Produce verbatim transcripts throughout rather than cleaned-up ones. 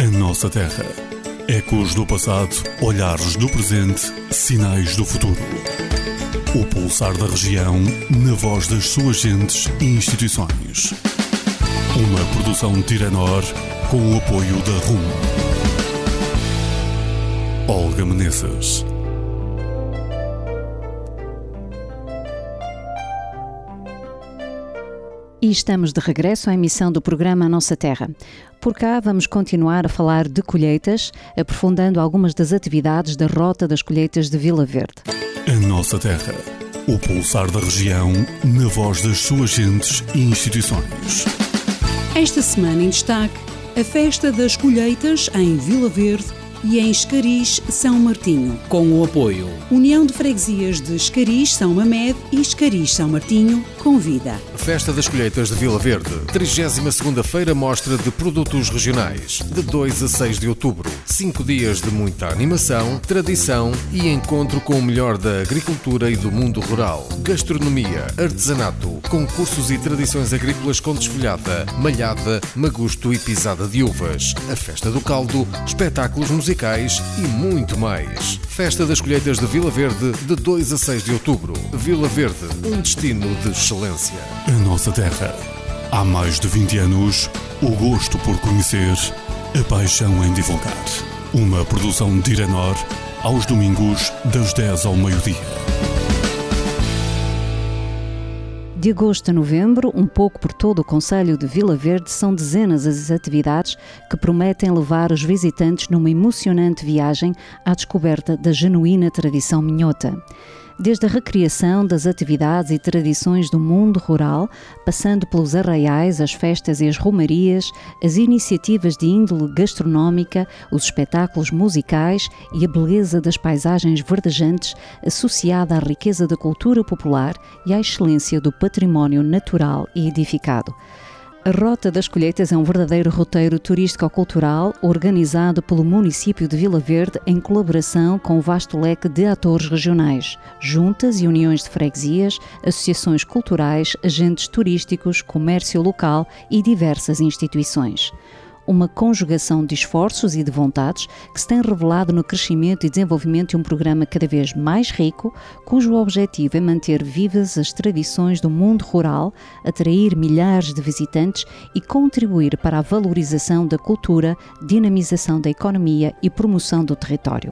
A nossa terra. Ecos do passado, olhares do presente, sinais do futuro. O pulsar da região, na voz das suas gentes e instituições. Uma produção de Tiranor, com o apoio da R U M. Olga Menezes. E estamos de regresso à emissão do programa A Nossa Terra. Por cá vamos continuar a falar de colheitas, aprofundando algumas das atividades da Rota das Colheitas de Vila Verde. A Nossa Terra. O pulsar da região, na voz das suas gentes e instituições. Esta semana em destaque, a Festa das Colheitas em Vila Verde e em Escariz, São Martinho. Com o apoio União de Freguesias de Escariz, São Mamed e Escariz, São Martinho, convida. Festa das Colheitas de Vila Verde, trigésima segunda Feira Mostra de Produtos Regionais, de dois a seis de outubro. Cinco dias de muita animação, tradição e encontro com o melhor da agricultura e do mundo rural. Gastronomia, artesanato, concursos e tradições agrícolas com desfolhada, malhada, magusto e pisada de uvas. A Festa do Caldo, espetáculos musicais e muito mais. Festa das Colheitas de Vila Verde, de dois a seis de outubro. Vila Verde, um destino de excelência. A nossa terra. Há mais de vinte anos, o gosto por conhecer, a paixão em divulgar. Uma produção de Tiranor, aos domingos, das dez ao meio-dia. De agosto a novembro, um pouco por todo o concelho de Vila Verde, são dezenas as atividades que prometem levar os visitantes numa emocionante viagem à descoberta da genuína tradição minhota. Desde a recriação das atividades e tradições do mundo rural, passando pelos arraiais, as festas e as romarias, as iniciativas de índole gastronómica, os espetáculos musicais e a beleza das paisagens verdejantes associada à riqueza da cultura popular e à excelência do património natural e edificado. A Rota das Colheitas é um verdadeiro roteiro turístico-cultural organizado pelo município de Vila Verde em colaboração com o vasto leque de atores regionais, juntas e uniões de freguesias, associações culturais, agentes turísticos, comércio local e diversas instituições. Uma conjugação de esforços e de vontades que se tem revelado no crescimento e desenvolvimento de um programa cada vez mais rico, cujo objetivo é manter vivas as tradições do mundo rural, atrair milhares de visitantes e contribuir para a valorização da cultura, dinamização da economia e promoção do território.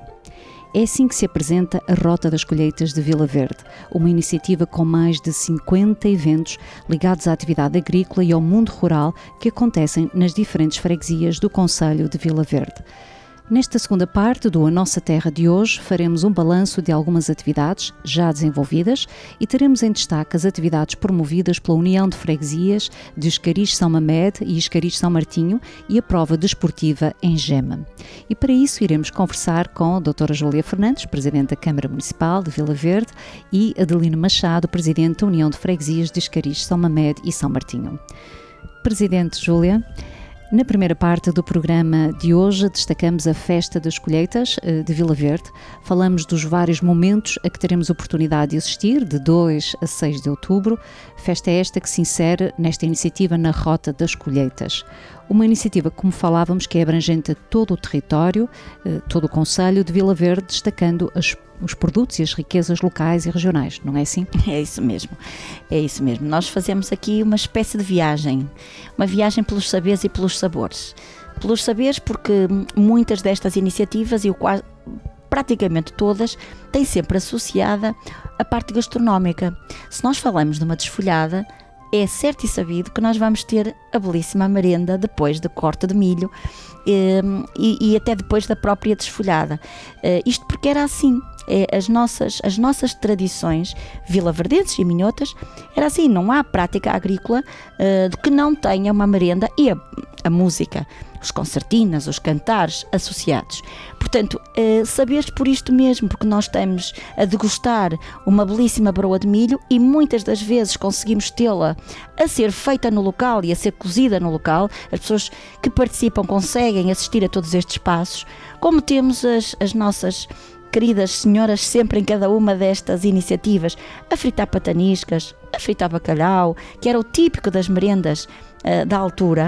É assim que se apresenta a Rota das Colheitas de Vila Verde, uma iniciativa com mais de cinquenta eventos ligados à atividade agrícola e ao mundo rural que acontecem nas diferentes freguesias do concelho de Vila Verde. Nesta segunda parte do A Nossa Terra de hoje, faremos um balanço de algumas atividades já desenvolvidas e teremos em destaque as atividades promovidas pela União de Freguesias de Escariz São Mamed e Escariz São Martinho e a prova desportiva em Gema. E para isso iremos conversar com a doutora Júlia Fernandes, Presidente da Câmara Municipal de Vila Verde, e Adelino Machado, Presidente da União de Freguesias de Escariz São Mamed e São Martinho. Presidente Júlia, na primeira parte do programa de hoje destacamos a Festa das Colheitas de Vila Verde. Falamos dos vários momentos a que teremos oportunidade de assistir, de dois a seis de outubro. Festa esta que se insere nesta iniciativa na Rota das Colheitas. Uma iniciativa, como falávamos, que é abrangente a todo o território, todo o concelho de Vila Verde, destacando as os produtos e as riquezas locais e regionais, não é assim? É isso mesmo, é isso mesmo. Nós fazemos aqui uma espécie de viagem, uma viagem pelos saberes e pelos sabores. Pelos saberes porque muitas destas iniciativas, e o quase, praticamente todas, têm sempre associada a parte gastronómica. Se nós falamos de uma desfolhada, é certo e sabido que nós vamos ter a belíssima merenda depois da corte de milho e, e, e até depois da própria desfolhada. Isto porque era assim. As nossas, as nossas tradições vilaverdenses e minhotas era assim, não há prática agrícola uh, de que não tenha uma merenda e a, a música, os concertinas, os cantares associados. Portanto, uh, saberes por isto mesmo, porque nós estamos a degustar uma belíssima broa de milho e muitas das vezes conseguimos tê-la a ser feita no local e a ser cozida no local. As pessoas que participam conseguem assistir a todos estes passos, como temos as, as nossas queridas senhoras sempre em cada uma destas iniciativas, a fritar pataniscas, a fritar bacalhau, que era o típico das merendas uh, da altura,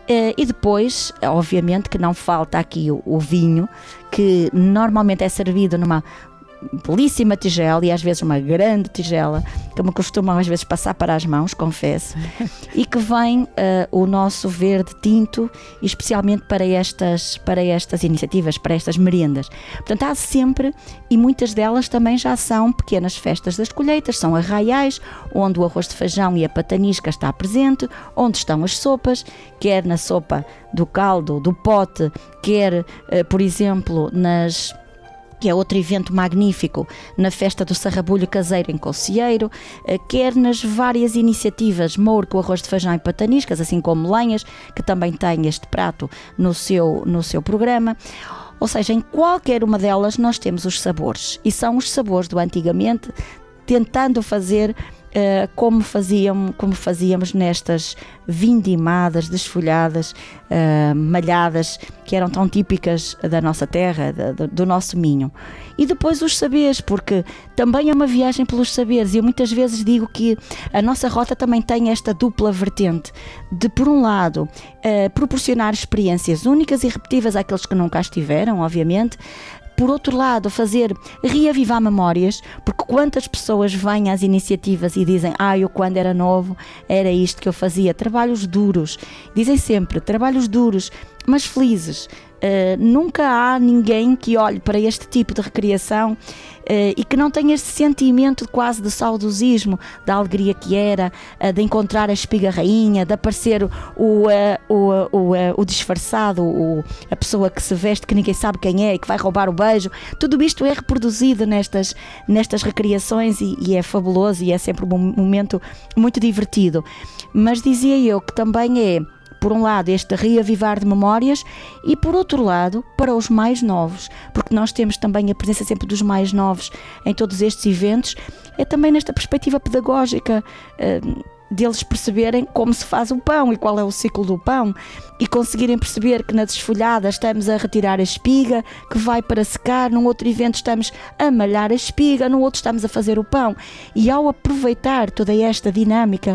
E depois, obviamente, que não falta aqui o, o vinho, que normalmente é servido numa belíssima tigela, e às vezes uma grande tigela, que me costumam às vezes passar para as mãos, confesso, e que vem uh, o nosso verde tinto, especialmente para estas, para estas iniciativas, para estas merendas. Portanto, há sempre, e muitas delas também já são pequenas festas das colheitas, são arraiais, onde o arroz de feijão e a patanisca está presente, onde estão as sopas, quer na sopa do caldo, do pote, quer, uh, por exemplo, nas... que é outro evento magnífico, na festa do sarrabulho caseiro em Cocieiro, quer nas várias iniciativas Mouro com arroz de feijão e pataniscas, assim como Lenhas, que também tem este prato no seu, no seu programa. Ou seja, em qualquer uma delas nós temos os sabores, e são os sabores do antigamente, tentando fazer Uh, como, faziam, como fazíamos nestas vindimadas, desfolhadas, uh, malhadas, que eram tão típicas da nossa terra, da, do, do nosso Minho. E depois os saberes, porque também é uma viagem pelos saberes, e eu muitas vezes digo que a nossa rota também tem esta dupla vertente, de por um lado uh, proporcionar experiências únicas e repetitivas àqueles que nunca estiveram, obviamente. Por outro lado, fazer reavivar memórias, porque quantas pessoas vêm às iniciativas e dizem: ah, eu quando era novo era isto que eu fazia, trabalhos duros, dizem sempre trabalhos duros, mas felizes. Uh, nunca há ninguém que olhe para este tipo de recreação uh, e que não tenha este sentimento quase de saudosismo, da alegria que era, uh, de encontrar a espiga rainha, de aparecer o, uh, o, o, uh, o disfarçado, o, a pessoa que se veste que ninguém sabe quem é e que vai roubar o beijo. Tudo isto é reproduzido nestas, nestas recriações e, e é fabuloso, e é sempre um momento muito divertido. Mas dizia eu que também é, por um lado, este reavivar de memórias, e por outro lado, para os mais novos, porque nós temos também a presença sempre dos mais novos em todos estes eventos, é também nesta perspectiva pedagógica, uh, deles perceberem como se faz o pão e qual é o ciclo do pão, e conseguirem perceber que na desfolhada estamos a retirar a espiga que vai para secar, num outro evento estamos a malhar a espiga, num outro estamos a fazer o pão. E ao aproveitar toda esta dinâmica,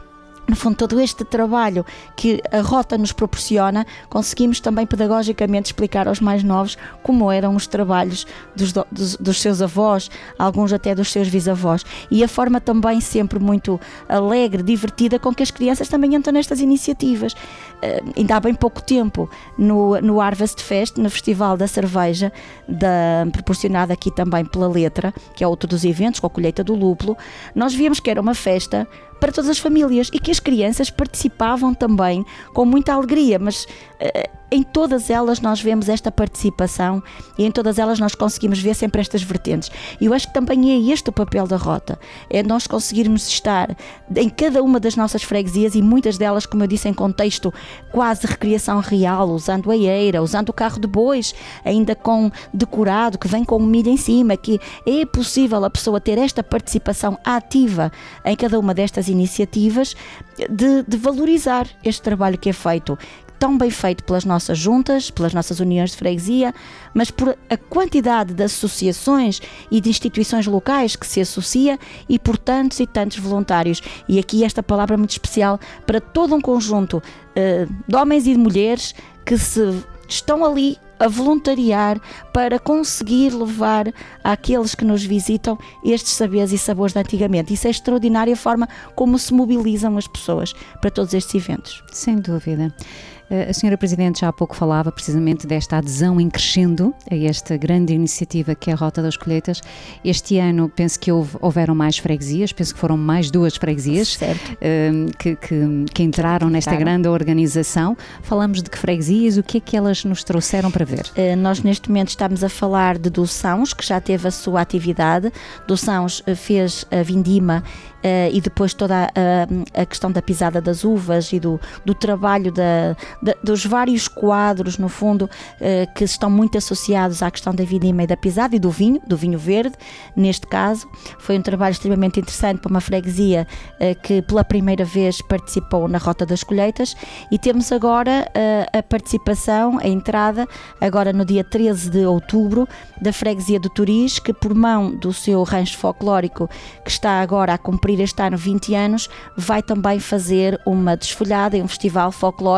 no fundo, todo este trabalho que a rota nos proporciona, conseguimos também pedagogicamente explicar aos mais novos como eram os trabalhos dos, dos, dos seus avós, alguns até dos seus bisavós, e a forma também sempre muito alegre, divertida, com que as crianças também entram nestas iniciativas. Uh, ainda há bem pouco tempo, no, no Harvest Fest, no Festival da Cerveja, da, proporcionado aqui também pela Letra, que é outro dos eventos, com a colheita do lúpulo, nós víamos que era uma festa para todas as famílias e que as crianças participavam também com muita alegria, mas uh, em todas elas nós vemos esta participação, e em todas elas nós conseguimos ver sempre estas vertentes. E eu acho que também é este o papel da rota, é nós conseguirmos estar em cada uma das nossas freguesias, e muitas delas, como eu disse, em contexto quase de recriação real, usando a eira, usando o carro de bois, ainda com decorado, que vem com um milho em cima, que é possível a pessoa ter esta participação ativa em cada uma destas iniciativas, de, de valorizar este trabalho que é feito, tão bem feito pelas nossas juntas, pelas nossas uniões de freguesia, mas por a quantidade de associações e de instituições locais que se associa, e por tantos e tantos voluntários. E aqui esta palavra muito especial para todo um conjunto uh, de homens e de mulheres que se estão ali a voluntariar para conseguir levar àqueles que nos visitam estes saberes e sabores de antigamente. Isso é extraordinária, a forma como se mobilizam as pessoas para todos estes eventos. Sem dúvida. A senhora Presidente já há pouco falava precisamente desta adesão em crescendo a esta grande iniciativa que é a Rota das Colheitas. Este ano penso que houve, houveram mais freguesias, penso que foram mais duas freguesias um, que, que, que entraram nesta grande organização. Falamos de que freguesias, o que é que elas nos trouxeram para ver? Uh, nós neste momento estamos a falar de Doçãos, que já teve a sua atividade. Doçãos uh, fez a vindima Uh, e depois toda a, a questão da pisada das uvas e do, do trabalho da, da, dos vários quadros, no fundo, uh, que estão muito associados à questão da vindima e da pisada e do vinho, do vinho verde, neste caso. Foi um trabalho extremamente interessante para uma freguesia uh, que pela primeira vez participou na Rota das Colheitas, e temos agora uh, a participação, a entrada, agora no dia treze de outubro, da freguesia do Turis, que por mão do seu rancho folclórico, que está agora a cumprir este ano vinte anos, vai também fazer uma desfolhada e um festival folclórico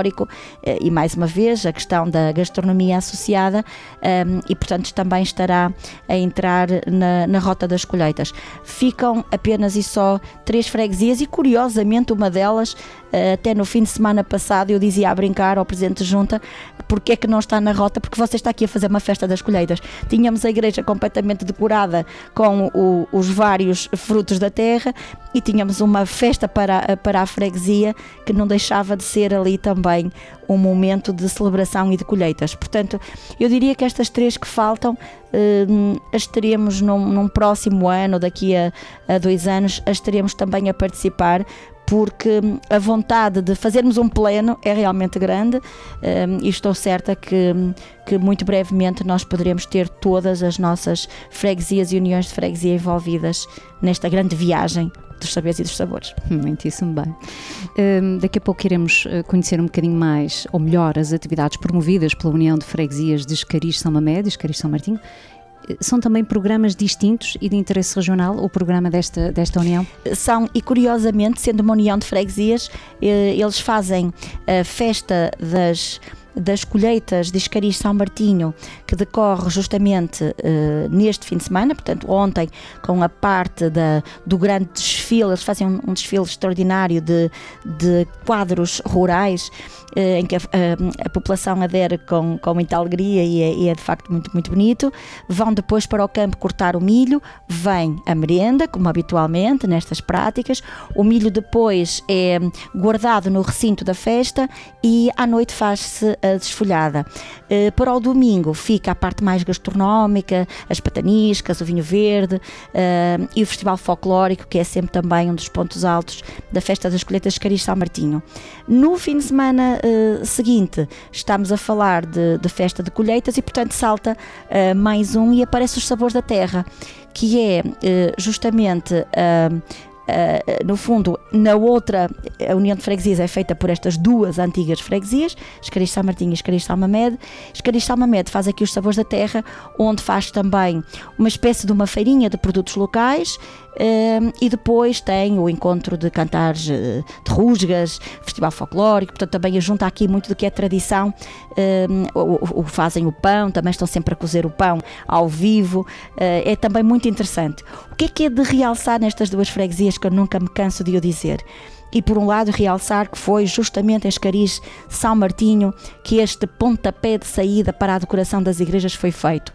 e mais uma vez a questão da gastronomia associada, um, e portanto também estará a entrar na, na rota das colheitas. Ficam apenas e só três freguesias e curiosamente uma delas, até no fim de semana passado eu dizia a brincar ao Presidente de Junta, porque é que não está na rota, porque você está aqui a fazer uma festa das colheitas. Tínhamos a igreja completamente decorada com o, os vários frutos da terra e tínhamos uma festa para, para a freguesia que não deixava de ser ali também um momento de celebração e de colheitas. Portanto, eu diria que estas três que faltam, eh, as teremos num, num próximo ano, daqui a, a dois anos, as teremos também a participar, porque a vontade de fazermos um pleno é realmente grande, um, e estou certa que, que muito brevemente nós poderemos ter todas as nossas freguesias e uniões de freguesia envolvidas nesta grande viagem dos saberes e dos sabores. Muitíssimo bem. Um, daqui a pouco iremos conhecer um bocadinho mais, ou melhor, as atividades promovidas pela União de Freguesias de Escariz São Mamede e Escariz São Martinho. São também programas distintos e de interesse regional, o programa desta, desta união? São, e curiosamente, sendo uma união de freguesias, eles fazem a festa das... das colheitas de Escariz São Martinho, que decorre justamente uh, neste fim de semana, portanto ontem, com a parte da, do grande desfile. Eles fazem um, um desfile extraordinário de, de quadros rurais, uh, em que a, a, a população adere com, com muita alegria e é, e é de facto muito, muito bonito. Vão depois para o campo cortar o milho, vem a merenda, como habitualmente nestas práticas. O milho depois é guardado no recinto da festa e à noite faz-se a desfolhada. Uh, para o domingo fica a parte mais gastronómica, as pataniscas, o vinho verde, uh, e o festival folclórico, que é sempre também um dos pontos altos da festa das colheitas de Escariz São Martinho. No fim de semana uh, seguinte estamos a falar de, de festa de colheitas e portanto salta uh, mais um e aparece os sabores da terra, que é uh, justamente uh, Uh, no fundo, na outra, a União de Freguesias é feita por estas duas antigas freguesias, Escariz São Martinho e Escariz São Mamede. Escariz São Mamede faz aqui os sabores da terra, onde faz também uma espécie de uma feirinha de produtos locais, uh, e depois tem o encontro de cantares uh, de rusgas, festival folclórico, portanto também junta aqui muito do que é tradição. Uh, o, o, fazem o pão, também estão sempre a cozer o pão ao vivo, uh, é também muito interessante. O que é que é de realçar nestas duas freguesias, que eu nunca me canso de o dizer? E por um lado realçar que foi justamente em Escariz São Martinho que este pontapé de saída para a decoração das igrejas foi feito.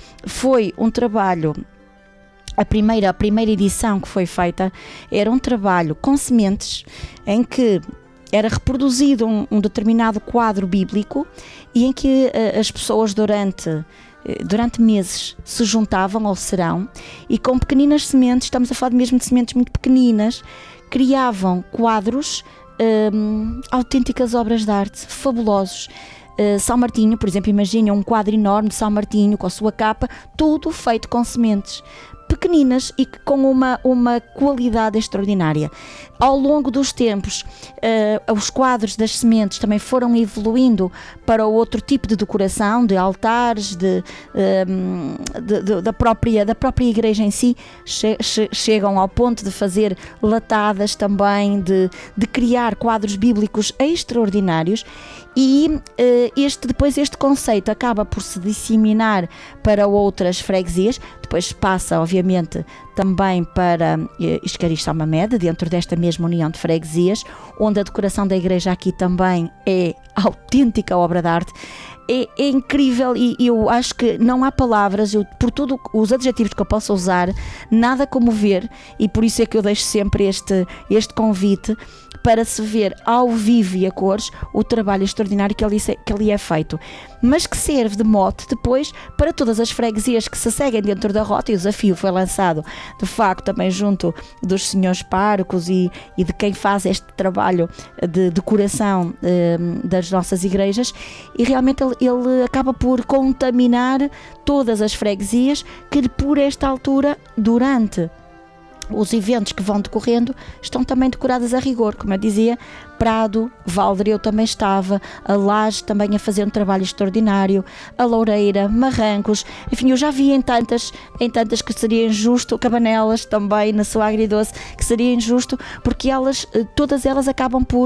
Foi um trabalho, a primeira, a primeira edição que foi feita era um trabalho com sementes, em que era reproduzido um, um determinado quadro bíblico e em que uh, as pessoas durante... durante meses se juntavam ao serão e com pequeninas sementes, estamos a falar mesmo de sementes muito pequeninas, criavam quadros, hum, autênticas obras de arte, fabulosos. Uh, São Martinho, por exemplo, imaginem um quadro enorme de São Martinho com a sua capa, tudo feito com sementes pequeninas e com uma, uma qualidade extraordinária. Ao longo dos tempos, uh, os quadros das sementes também foram evoluindo para outro tipo de decoração, de altares, de, uh, de, de, da, própria, da própria igreja em si, che, che, chegam ao ponto de fazer latadas também, de, de criar quadros bíblicos extraordinários. E uh, este, depois este conceito acaba por se disseminar para outras freguesias, depois passa obviamente também para uh, Escariz São Mamede, dentro desta mesma união de freguesias, onde a decoração da igreja aqui também é autêntica obra de arte. É, é incrível e eu acho que não há palavras, eu, por todos os adjetivos que eu possa usar, nada como ver, e por isso é que eu deixo sempre este, este convite para se ver ao vivo e a cores o trabalho extraordinário que ali, que ali é feito, mas que serve de mote depois para todas as freguesias que se seguem dentro da rota. E o desafio foi lançado de facto também junto dos senhores párocos e, e de quem faz este trabalho de decoração eh, das nossas igrejas, e realmente ele, ele acaba por contaminar todas as freguesias que por esta altura, durante os eventos que vão decorrendo, estão também decoradas a rigor. Como eu dizia, Prado, Valdereu também estava, a Laje também a fazer um trabalho extraordinário, a Loureira, Marrancos, enfim, eu já vi em tantas, em tantas que seria injusto, Cabanelas também na sua agridoce, que seria injusto, porque elas, todas elas acabam por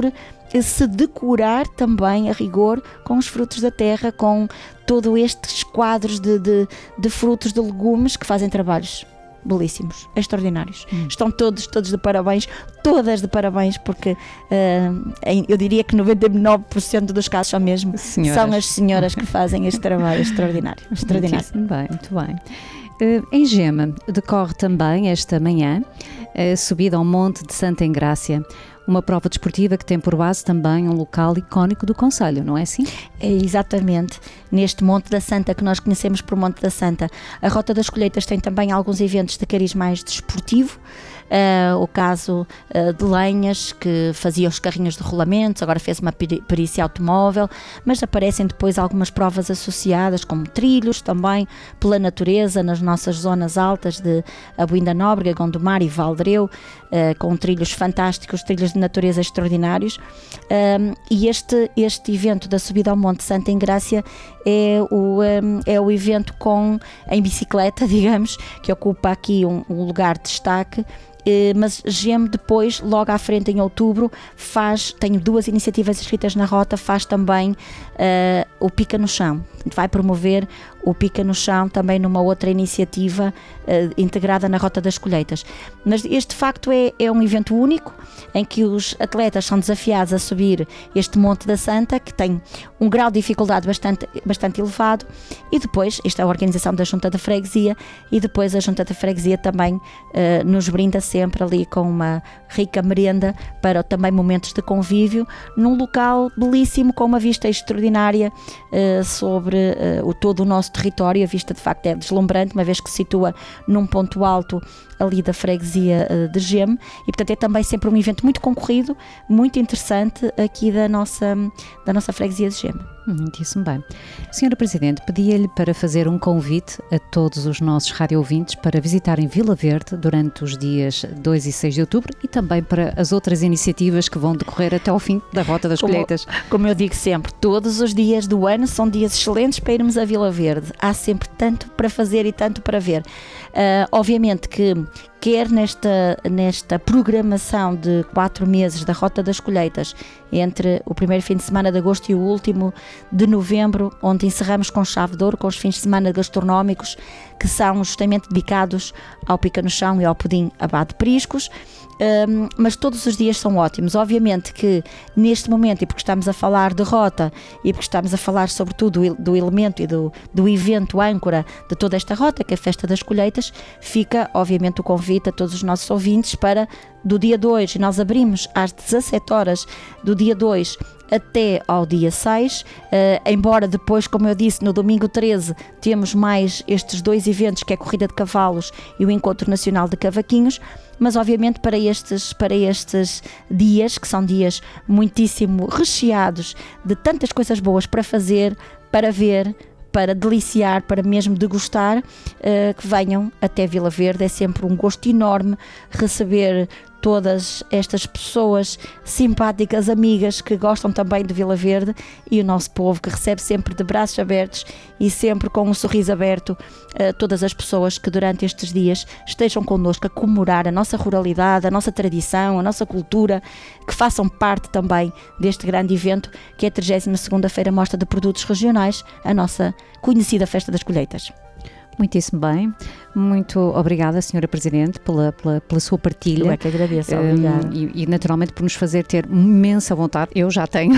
se decorar também a rigor com os frutos da terra, com todos estes quadros de, de, de frutos, de legumes que fazem trabalhos belíssimos, extraordinários. Hum. Estão todos, todos de parabéns, todas de parabéns, porque uh, eu diria que noventa e nove por cento dos casos são mesmo senhoras. São as senhoras que fazem este trabalho extraordinário. extraordinário. Muito bem, muito bem. Uh, em Gema decorre também esta manhã a subida ao Monte de Santa Engrácia, uma prova desportiva que tem por base também um local icónico do concelho, não é assim? É exatamente, neste Monte da Santa, que nós conhecemos por Monte da Santa. A Rota das Colheitas tem também alguns eventos de cariz mais desportivo. Uh, o caso uh, de Lenhas, que fazia os carrinhos de rolamentos, agora fez uma perícia automóvel, mas aparecem depois algumas provas associadas, como trilhos também pela natureza, nas nossas zonas altas de Abuinda Nóbrega, Gondomar e Valdreu, uh, com trilhos fantásticos, trilhos de natureza extraordinários. Um, e este, este evento da subida ao Monte Santa Engrácia é o, um, é o evento com, em bicicleta, digamos, que ocupa aqui um, um lugar de destaque. Uh, mas Gema depois, logo à frente em outubro, faz, tem duas iniciativas escritas na rota, faz também uh, o Pica no Chão, vai promover o Pica no Chão também numa outra iniciativa uh, integrada na Rota das Colheitas. Mas este de facto é, é um evento único, em que os atletas são desafiados a subir este Monte da Santa, que tem um grau de dificuldade bastante, bastante elevado, e depois, isto é a organização da Junta da Freguesia, e depois a Junta da Freguesia também uh, nos brinda sempre ali com uma rica merenda para também momentos de convívio, num local belíssimo, com uma vista extraordinária uh, sobre uh, o, todo o nosso território. A vista de facto é deslumbrante, uma vez que se situa num ponto alto ali da freguesia uh, de Gema, e portanto é também sempre um evento muito concorrido, muito interessante aqui da nossa, da nossa freguesia de Gema. Muitíssimo bem. Senhora Presidente, pedia-lhe para fazer um convite a todos os nossos rádio-ouvintes para visitarem Vila Verde durante os dias dois e seis de outubro e também para as outras iniciativas que vão decorrer até ao fim da Rota das como, Colheitas. Como eu digo sempre, todos os dias do ano são dias excelentes para irmos a Vila Verde. Há sempre tanto para fazer e tanto para ver. Uh, obviamente que quer nesta, nesta programação de quatro meses da Rota das Colheitas, entre o primeiro fim de semana de agosto e o último de novembro, onde encerramos com chave de ouro, com os fins de semana gastronómicos, que são justamente dedicados ao Pica no Chão e ao pudim Abade de Priscos. Um, mas todos os dias são ótimos. Obviamente que neste momento, e porque estamos a falar de rota e porque estamos a falar sobretudo do, do elemento e do, do evento âncora de toda esta rota, que é a Festa das Colheitas, fica obviamente o convite a todos os nossos ouvintes para do dia dois, e nós abrimos às dezassete horas do dia dois até ao dia seis, uh, embora depois, como eu disse, no domingo treze temos mais estes dois eventos, que é a Corrida de Cavalos e o Encontro Nacional de Cavaquinhos, mas obviamente para estes, para estes dias, que são dias muitíssimo recheados de tantas coisas boas para fazer, para ver, para deliciar, para mesmo degustar, uh, que venham até Vila Verde. É sempre um gosto enorme receber todas estas pessoas simpáticas, amigas, que gostam também de Vila Verde, e o nosso povo que recebe sempre de braços abertos e sempre com um sorriso aberto uh, todas as pessoas que durante estes dias estejam connosco a comemorar a nossa ruralidade, a nossa tradição, a nossa cultura, que façam parte também deste grande evento, que é a trigésima segunda Feira Mostra de Produtos Regionais, a nossa conhecida Festa das Colheitas. Muitíssimo bem. Muito obrigada, senhora Presidente, pela, pela, pela sua partilha. Eu é que agradeço, obrigada. Um, e, e naturalmente por nos fazer ter imensa vontade, eu já tenho,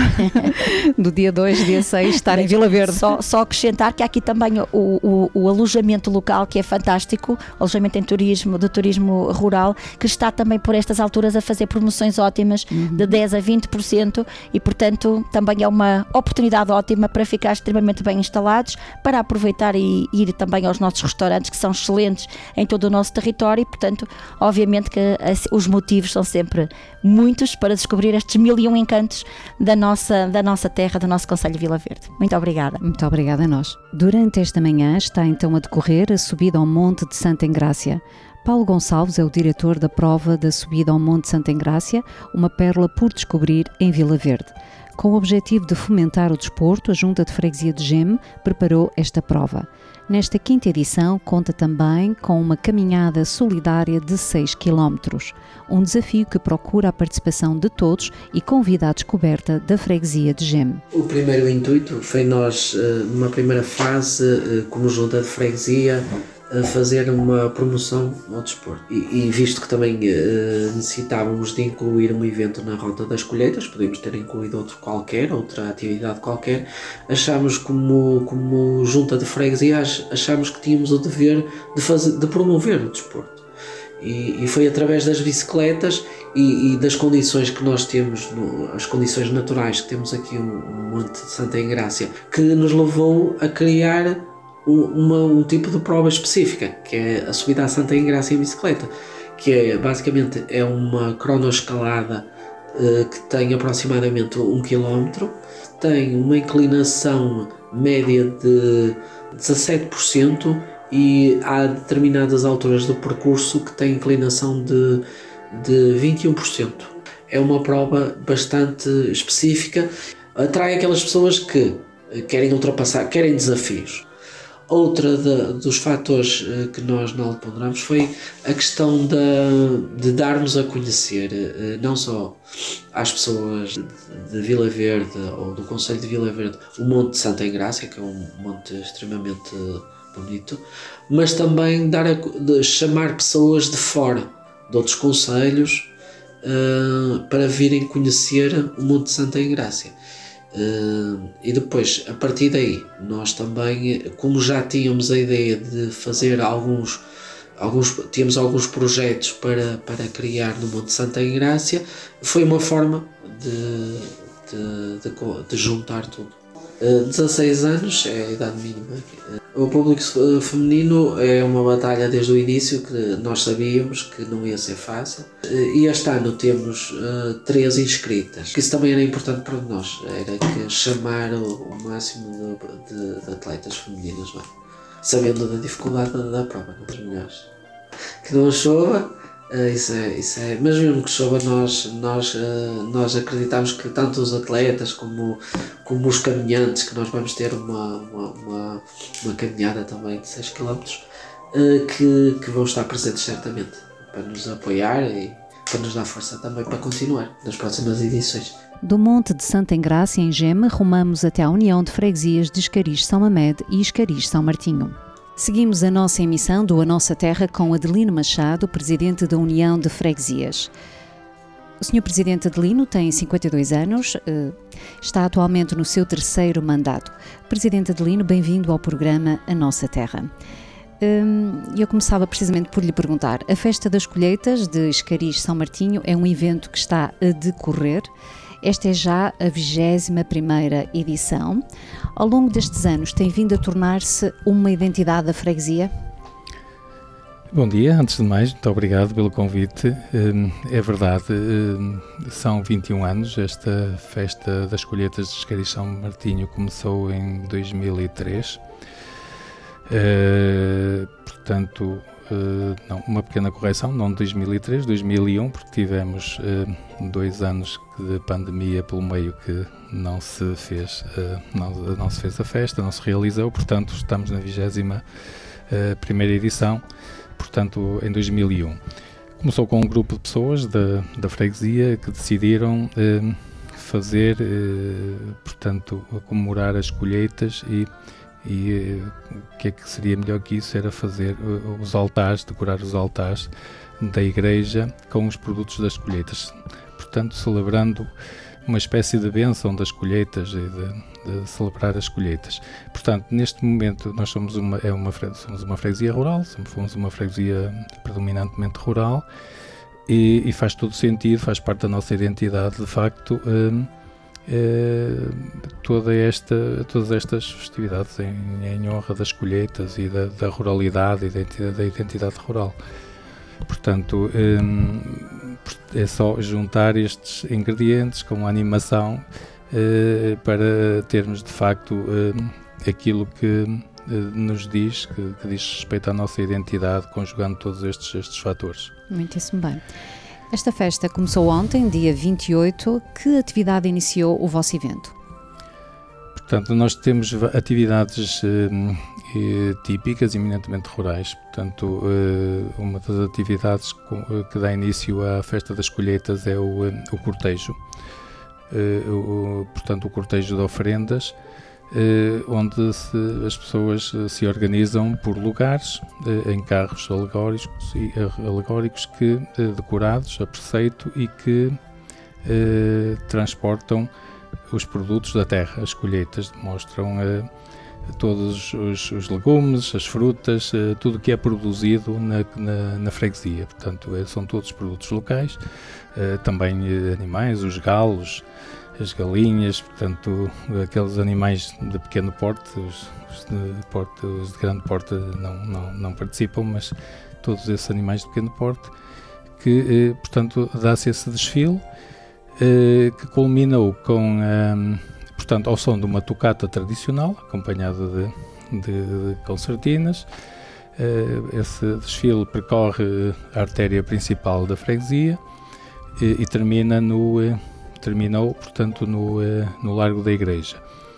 do dia dois, dia seis, estar em Vila Verde. Só, só acrescentar que há aqui também o, o, o alojamento local, que é fantástico, alojamento em turismo, de turismo rural, que está também por estas alturas a fazer promoções ótimas, uhum, de dez a vinte por cento, e portanto também é uma oportunidade ótima para ficar extremamente bem instalados, para aproveitar e ir também aos nossos restaurantes, que são excelentes em todo o nosso território, e portanto obviamente que os motivos são sempre muitos para descobrir estes mil e um encantos da nossa, da nossa terra, do nosso concelho de Vila Verde. Muito obrigada. Muito obrigada a nós. Durante esta manhã está então a decorrer a subida ao Monte de Santa Engrácia. Paulo Gonçalves é o diretor da prova da subida ao Monte Santa Engrácia, uma pérola por descobrir em Vila Verde. Com o objetivo de fomentar o desporto, a Junta de Freguesia de Geme preparou esta prova. Nesta quinta edição, conta também com uma caminhada solidária de seis quilómetros, um desafio que procura a participação de todos e convida à descoberta da Freguesia de Geme. O primeiro intuito foi nós, numa primeira fase, como Junta de Freguesia, fazer uma promoção ao desporto. E, e visto que também uh, necessitávamos de incluir um evento na Rota das Colheitas, podíamos ter incluído outro qualquer, outra atividade qualquer, achámos como, como Junta de Freguesia, achámos que tínhamos o dever de, fazer, de promover o desporto. E, e foi através das bicicletas e, e das condições que nós temos, no, as condições naturais que temos aqui no Monte de Santa Engrácia, que nos levou a criar Uma, um tipo de prova específica, que é a subida à Santa Engrácia em bicicleta, que é basicamente é uma cronoescalada uh, que tem aproximadamente um quilómetro, tem uma inclinação média de dezassete por cento e há determinadas alturas do percurso que tem inclinação de, de vinte e um por cento. É uma prova bastante específica, atrai aquelas pessoas que querem ultrapassar, querem desafios. Outra de, dos fatores uh, que nós não ponderamos foi a questão de, de darmos a conhecer uh, não só às pessoas de, de Vila Verde ou do Concelho de Vila Verde o Monte de Santa Engrácia, que é um monte extremamente bonito, mas também dar a, de chamar pessoas de fora, de outros concelhos, uh, para virem conhecer o Monte de Santa Engrácia. Uh, e depois, a partir daí, nós também, como já tínhamos a ideia de fazer alguns, alguns tínhamos alguns projetos para, para criar no Monte de Santa Engrácia, foi uma forma de, de, de, de juntar tudo. Uh, dezasseis anos é a idade mínima. Uh, o público feminino é uma batalha desde o início que nós sabíamos que não ia ser fácil. Uh, e este ano temos uh, três inscritas, que isso também era importante para nós, era que chamar o, o máximo de, de, de atletas femininas, bem, sabendo da dificuldade da, da prova, não das melhores. Que não chova. Uh, isso é, isso é, mas mesmo que chova, nós, nós, uh, nós acreditamos que tanto os atletas como, como os caminhantes, que nós vamos ter uma, uma, uma, uma caminhada também de seis quilómetros, uh, que, que vão estar presentes certamente para nos apoiar e para nos dar força também para continuar nas próximas edições. Do Monte de Santa Engrácia em Geme, rumamos até à União de Freguesias de Escariz São Mamede e Escariz São Martinho. Seguimos a nossa emissão do A Nossa Terra com Adelino Machado, presidente da União de Freguesias. O senhor Presidente Adelino tem cinquenta e dois anos, está atualmente no seu terceiro mandato. Presidente Adelino, bem-vindo ao programa A Nossa Terra. Eu começava precisamente por lhe perguntar, a Festa das Colheitas de Escariz São Martinho é um evento que está a decorrer. Esta é já a vigésima primeira edição. Ao longo destes anos tem vindo a tornar-se uma identidade da freguesia? Bom dia, antes de mais, muito obrigado pelo convite. É verdade, são vinte e um anos, esta Festa das Colheitas de Escariz São Martinho começou em dois mil e três. Portanto, Uh, não, uma pequena correção, não de dois mil e três, dois mil e um, porque tivemos uh, dois anos de pandemia pelo meio que não se fez, uh, não, não se fez a festa, não se realizou, portanto estamos na vigésima uh, primeira edição, portanto em dois mil e um. Começou com um grupo de pessoas da, da freguesia que decidiram uh, fazer, uh, portanto, comemorar as colheitas e E o que é que seria melhor que isso? Era fazer os altares, decorar os altares da igreja com os produtos das colheitas. Portanto, celebrando uma espécie de bênção das colheitas e de, de celebrar as colheitas. Portanto, neste momento nós somos uma, é uma, somos uma freguesia rural, somos uma freguesia predominantemente rural e, e faz todo sentido, faz parte da nossa identidade, de facto, um, Uh, toda esta, todas estas festividades em, em honra das colheitas e da, da ruralidade e da identidade, da identidade rural. Portanto, um, é só juntar estes ingredientes com a animação uh, para termos de facto uh, aquilo que uh, nos diz, que, que diz respeito à nossa identidade, conjugando todos estes, estes fatores. Muitíssimo bem. Esta festa começou ontem, dia vinte e oito. Que atividade iniciou o vosso evento? Portanto, nós temos atividades eh, típicas, eminentemente rurais. Portanto, eh, uma das atividades que dá início à festa das colheitas é o, o cortejo. Eh, o, portanto, o cortejo de oferendas, eh, onde se, as pessoas se organizam por lugares, eh, em carros alegóricos, e, alegóricos que, eh, decorados a preceito e que eh, transportam os produtos da terra. As colheitas mostram uh, todos os, os legumes, as frutas, uh, tudo o que é produzido na, na, na freguesia. Portanto, uh, são todos produtos locais, uh, também uh, animais, os galos, as galinhas, portanto, aqueles animais de pequeno porte, os, os, de, porte, os de grande porte não, não, não participam, mas todos esses animais de pequeno porte, que, uh, portanto, dá-se esse desfile, Uh, que culminou com, um, portanto, ao som de uma tocata tradicional, acompanhada de, de, de concertinas. Uh, esse desfile percorre a artéria principal da freguesia e, e termina no, uh, terminou, portanto, no, uh, no Largo da Igreja.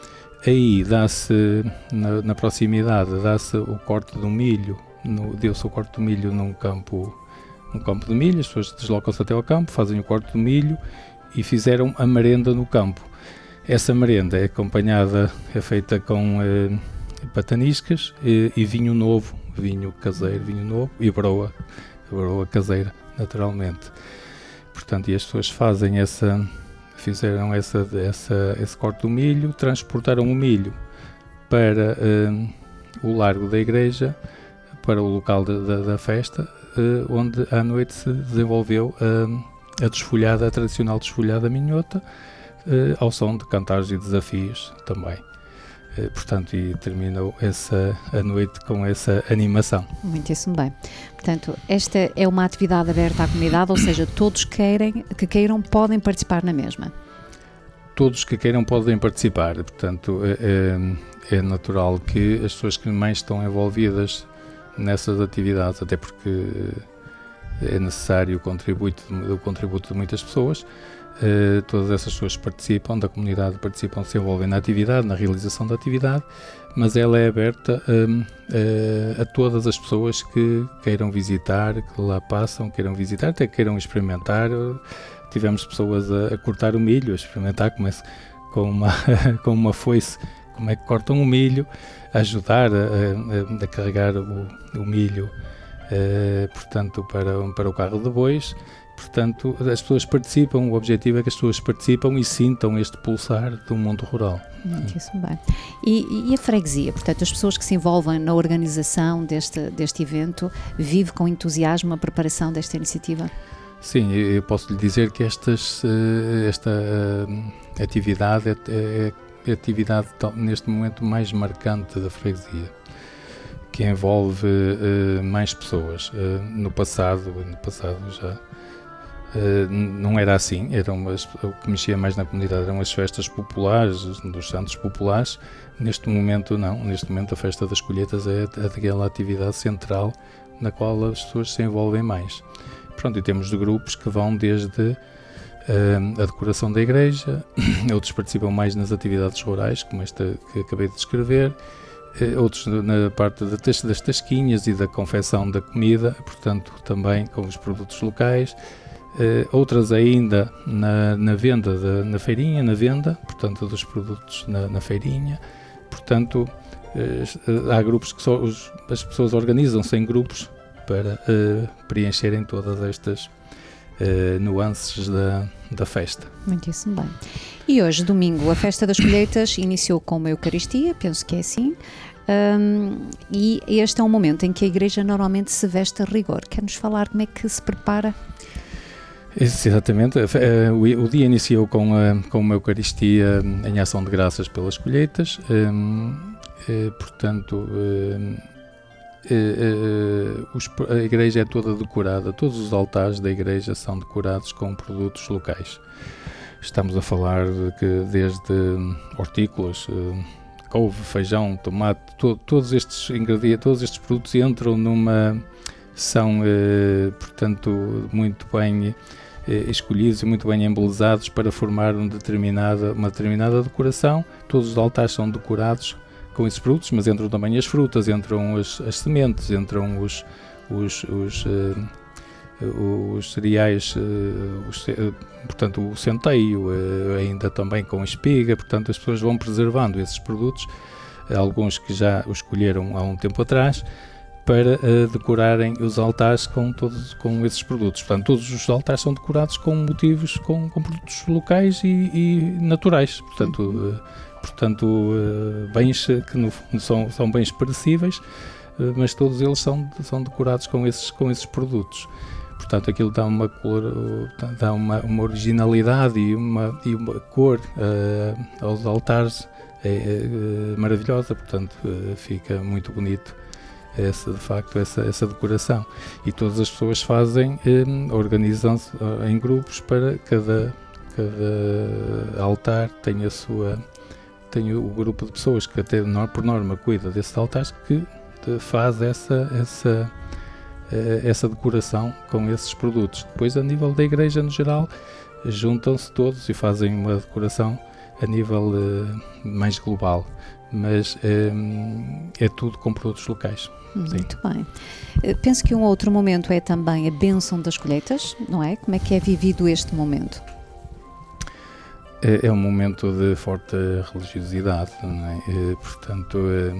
Aí dá-se, na, na proximidade, dá-se o corte do milho, no, deu-se o corte do milho num campo, num campo de milho. As pessoas deslocam-se até ao campo, fazem o corte do milho e fizeram a merenda no campo. Essa merenda é acompanhada, é feita com eh, pataniscas e, e vinho novo, vinho caseiro, vinho novo e broa, broa caseira, naturalmente. Portanto, e as pessoas fazem essa, fizeram essa, essa, esse corte do milho, transportaram o milho para eh, o Largo da Igreja, para o local de, de, da festa, eh, onde à noite se desenvolveu a a desfolhada, a tradicional desfolhada minhota, eh, ao som de cantares e desafios também. Eh, portanto, e terminou essa, a noite com essa animação. Muitíssimo bem. Portanto, esta é uma atividade aberta à comunidade, ou seja, todos queirem, que queiram podem participar na mesma? Todos que queiram podem participar. Portanto, é, é natural que as pessoas que mais estão envolvidas nessas atividades, até porque é necessário o contributo, o contributo de muitas pessoas, uh, todas essas pessoas participam, da comunidade participam, se envolvem na atividade, na realização da atividade, mas ela é aberta um, uh, a todas as pessoas que queiram visitar, que lá passam, queiram visitar, até que queiram experimentar. Tivemos pessoas a, a cortar o milho, a experimentar como é, com, uma, com uma foice, como é que cortam o milho, a ajudar a, a, a carregar o, o milho, Uh, portanto, para, para o carro de bois. Portanto, as pessoas participam, o objetivo é que as pessoas participam e sintam este pulsar do mundo rural. Muitíssimo bem. E, e a freguesia, portanto, as pessoas que se envolvem na organização deste, deste evento, vive com entusiasmo a preparação desta iniciativa? Sim, eu posso lhe dizer que estas, esta uh, atividade é, é, é a atividade neste momento mais marcante da freguesia, que envolve uh, mais pessoas. Uh, no passado, no passado já uh, não era assim, eram umas, o que mexia mais na comunidade eram as festas populares, dos santos populares. Neste momento não, neste momento a festa das colheitas é, é aquela atividade central na qual as pessoas se envolvem mais. Pronto, e temos grupos que vão desde uh, a decoração da igreja, outros participam mais nas atividades rurais, como esta que acabei de descrever, outros na parte das tasquinhas e da confecção da comida, portanto também com os produtos locais, outras ainda na, na venda, de, na feirinha, na venda, portanto dos produtos na, na feirinha, portanto há grupos que só, os, as pessoas organizam-se em grupos para uh, preencherem todas estas uh, nuances da, da festa. Muitíssimo bem. E hoje, domingo, a festa das colheitas iniciou com uma Eucaristia, penso que é assim, um, e este é um momento em que a igreja normalmente se veste a rigor. Quer-nos falar como é que se prepara? Exatamente, o dia iniciou com, a, com uma Eucaristia em ação de graças pelas colheitas, um, e, portanto, um, e, os, a igreja é toda decorada, todos os altares da igreja são decorados com produtos locais. Estamos a falar de que desde hortícolas, couve, feijão, tomate, to, todos estes ingredientes, todos estes produtos entram numa, são, portanto, muito bem escolhidos e muito bem embelezados para formar um determinada, uma determinada decoração. Todos os altares são decorados com esses produtos, mas entram também as frutas, entram as, as sementes, entram os, os, os, uh, os cereais, uh, os, uh, portanto o centeio, uh, ainda também com espiga. Portanto, as pessoas vão preservando esses produtos, alguns que já os escolheram há um tempo atrás, para uh, decorarem os altares com, todos, com esses produtos. Portanto, todos os altares são decorados com motivos, com, com produtos locais e, e naturais. Portanto, uh, portanto uh, bens que no fundo são, são bens perecíveis, uh, mas todos eles são, são decorados com esses, com esses produtos. Portanto, aquilo dá uma cor, dá uma, uma originalidade e uma, e uma cor uh, aos altares é, é, maravilhosa. Portanto, uh, fica muito bonito essa, de facto, essa, essa decoração. E todas as pessoas fazem, eh, organizam-se em grupos para cada, cada altar tem a sua, tem o grupo de pessoas que até por norma cuida desses altares, que faz essa, essa, essa decoração com esses produtos. Depois, a nível da igreja no geral, juntam-se todos e fazem uma decoração a nível eh, mais global, mas eh, é tudo com produtos locais. Muito bem. Penso que um outro momento é também a bênção das colheitas, não é? Como é que é vivido este momento? É, é um momento de forte religiosidade, não é? E, portanto, é,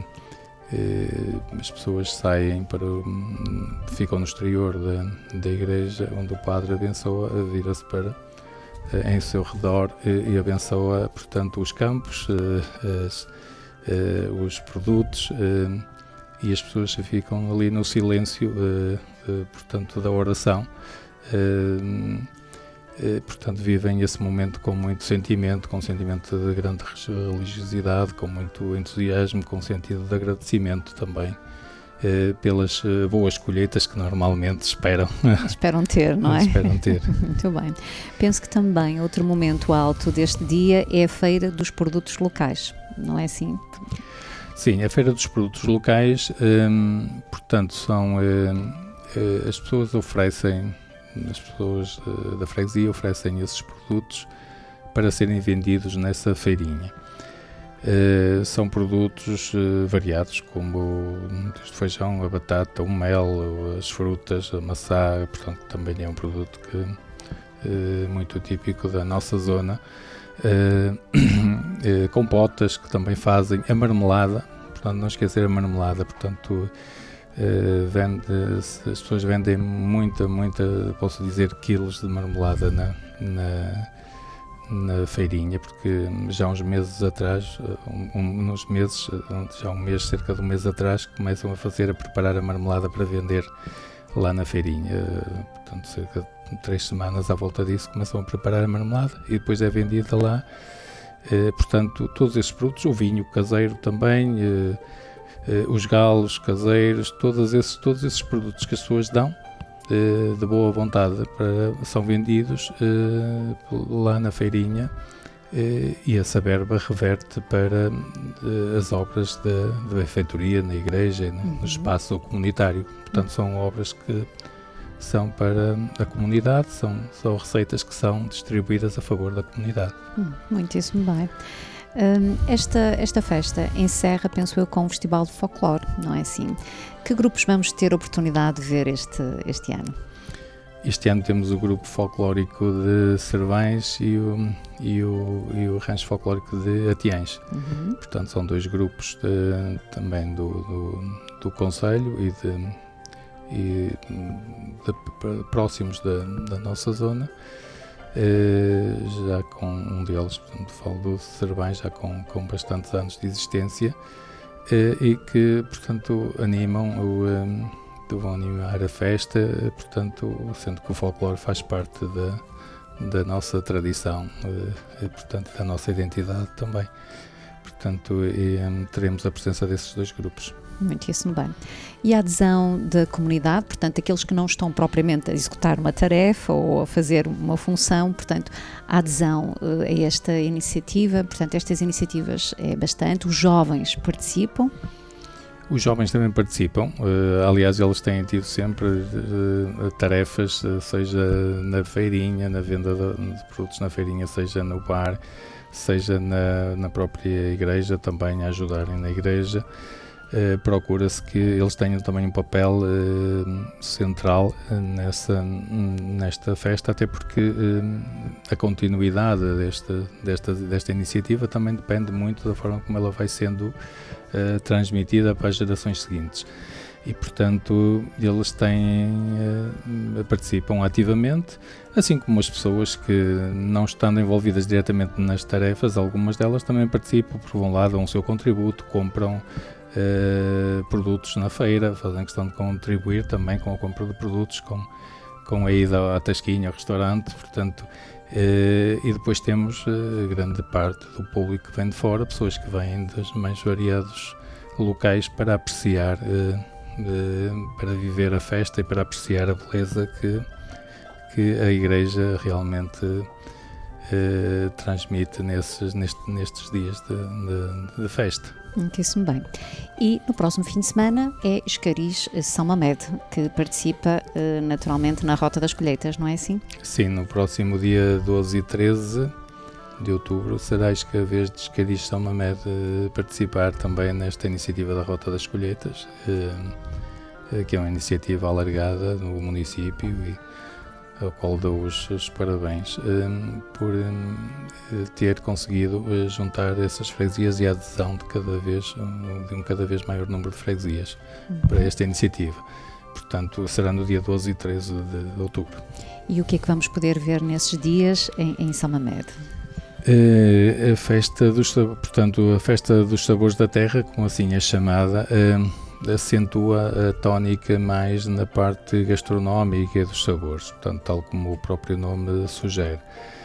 é, as pessoas saem para, ficam no exterior da, da igreja, onde o padre abençoa, vira-se para em seu redor e, e abençoa, portanto, os campos, as, os produtos, e as pessoas ficam ali no silêncio, uh, uh, portanto, da oração. Uh, uh, portanto, vivem esse momento com muito sentimento, com sentimento de grande religiosidade, com muito entusiasmo, com sentido de agradecimento também, uh, pelas uh, boas colheitas que normalmente esperam. Esperam ter, não é? Esperam ter. Muito bem. Penso que também outro momento alto deste dia é a Feira dos Produtos Locais, não é assim? Sim, a Feira dos Produtos Locais, hum, portanto, são, hum, as pessoas oferecem, as pessoas uh, da freguesia oferecem esses produtos para serem vendidos nessa feirinha. Uh, são produtos uh, variados, como desde o feijão, a batata, o mel, as frutas, a maçã, portanto, também é um produto que, uh, muito típico da nossa zona. Uh, uh, compotas que também fazem, a marmelada, portanto não esquecer a marmelada, portanto uh, vende, as pessoas vendem muita, muita, posso dizer, quilos de marmelada na, na, na feirinha, porque já há uns meses atrás, um, um, uns meses, já há um mês, cerca de um mês atrás, começam a fazer, a preparar a marmelada para vender lá na feirinha, uh, portanto cerca de três semanas à volta disso começam a preparar a marmelada e depois é vendida lá, eh, portanto todos esses produtos, o vinho caseiro também, eh, eh, os galos caseiros, todos esses, todos esses produtos que as pessoas dão eh, de boa vontade para, são vendidos eh, lá na feirinha, eh, e essa verba reverte para eh, as obras da, da benfeitoria na igreja, no, no espaço comunitário. Portanto são obras que são para a comunidade, são, são receitas que são distribuídas a favor da comunidade. Hum, muitíssimo bem. Um, esta, esta festa encerra, penso eu, com um festival de folclore, não é assim? Que grupos vamos ter a oportunidade de ver este, este ano? Este ano temos o grupo folclórico de Servães e o, e o, e o rancho folclórico de Atiães. Uhum. Portanto, são dois grupos de, também do, do, do concelho e de e de, de, próximos da, da nossa zona, eh, já com um deles, portanto, falo do Servães, já com, com bastantes anos de existência, eh, e que, portanto, animam o, um, vão animar a festa, portanto, sendo que o folclore faz parte da, da nossa tradição, eh, e, portanto, da nossa identidade também. Portanto, e, um, teremos a presença desses dois grupos. Muitíssimo bem. E a adesão da comunidade, portanto, aqueles que não estão propriamente a executar uma tarefa ou a fazer uma função, portanto, a adesão uh, a esta iniciativa, portanto, estas iniciativas é bastante, os jovens participam? Os jovens também participam, uh, aliás eles têm tido sempre uh, tarefas, uh, seja na feirinha, na venda de, de produtos na feirinha, seja no bar, seja na, na própria igreja, também a ajudarem na igreja. Uh, procura-se que eles tenham também um papel uh, central uh, nessa, nesta festa, até porque uh, a continuidade desta, desta, desta iniciativa também depende muito da forma como ela vai sendo uh, transmitida para as gerações seguintes. E, portanto, eles têm, uh, participam ativamente, assim como as pessoas que, não estando envolvidas diretamente nas tarefas, algumas delas também participam, por um lado, dão o seu contributo, compram Uh, produtos na feira, fazem questão de contribuir também com a compra de produtos, com, com a ida à tasquinha, ao restaurante, portanto, uh, e depois temos uh, grande parte do público que vem de fora, pessoas que vêm dos mais variados locais para apreciar, uh, uh, para viver a festa e para apreciar a beleza que, que a Igreja realmente uh, transmite nesses, neste, nestes dias de, de, de festa. Muitíssimo bem. E no próximo fim de semana é Escariz São Mamede, que participa uh, naturalmente na Rota das Colheitas, não é assim? Sim, no próximo dia doze e treze de outubro será a vez de Escariz São Mamede uh, participar também nesta iniciativa da Rota das Colheitas, uh, uh, que é uma iniciativa alargada no município e ao qual dou os, os parabéns um, por um, ter conseguido uh, juntar essas freguesias e a adesão de cada vez um, de um cada vez maior número de freguesias uhum. para esta iniciativa. Portanto, será no dia doze e treze de, de outubro. E o que é que vamos poder ver nesses dias em, em São Mamede? Uh, a festa dos, portanto, a festa dos sabores da terra, como assim é chamada, uh, acentua a tónica mais na parte gastronómica e dos sabores, portanto, tal como o próprio nome sugere.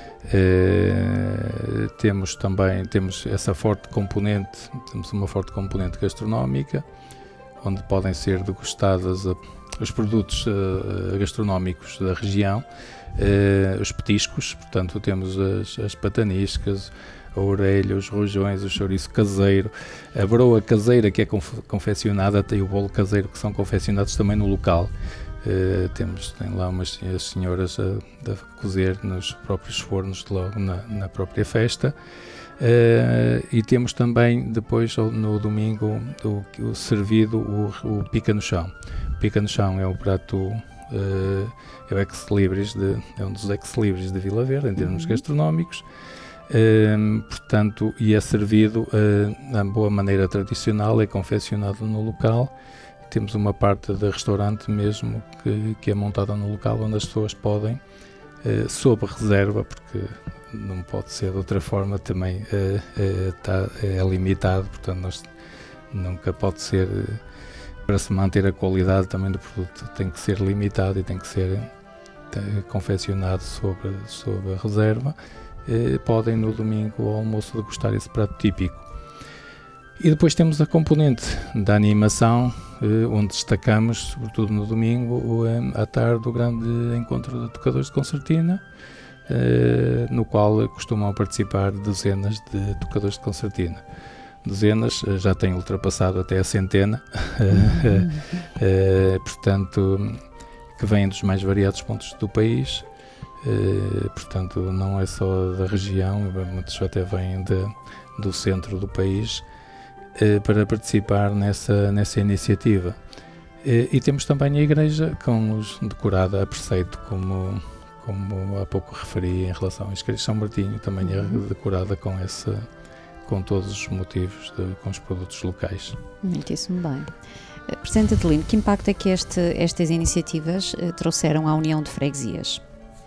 Uh, temos também temos essa forte componente, temos uma forte componente gastronómica, onde podem ser degustadas a, os produtos uh, gastronómicos da região, uh, os petiscos, portanto, temos as, as pataniscas, a orelha, os rojões, o chouriço caseiro, a broa caseira que é conf- confeccionada, tem o bolo caseiro que são confeccionados também no local. Uh, temos tem lá umas as senhoras a, a cozer nos próprios fornos de logo na, na própria festa. Uh, e temos também depois no domingo o, o servido o, o pica no chão. O pica no chão é o prato uh, é, o ex-libris de, é um dos ex-libris de Vila Verde em termos uhum. gastronómicos. Uh, portanto, e é servido uh, na boa maneira tradicional, é confeccionado no local. Temos uma parte de restaurante mesmo que, que é montada no local, onde as pessoas podem, uh, sob reserva, porque não pode ser de outra forma, também uh, uh, tá, é limitado, portanto nós, nunca pode ser, uh, para se manter a qualidade também do produto, tem que ser limitado e tem que ser uh, confeccionado sob, sob a reserva. Podem no domingo ao almoço degustar esse prato típico. E depois temos a componente da animação, onde destacamos, sobretudo no domingo, à tarde, o grande encontro de tocadores de concertina, no qual costumam participar dezenas de tocadores de concertina. Dezenas, já têm ultrapassado até a centena, portanto, que vêm dos mais variados pontos do país. Uh, portanto, não é só da região, muitos até vêm de, do centro do país uh, para participar nessa, nessa iniciativa. Uh, e temos também a igreja com os decorada a preceito, como, como há pouco referi em relação à Escariz São Martinho, também é decorada com, essa, com todos os motivos, de, com os produtos locais. Muitíssimo bem. Presidente Adelino, que impacto é que este, estas iniciativas uh, trouxeram à União de Freguesias?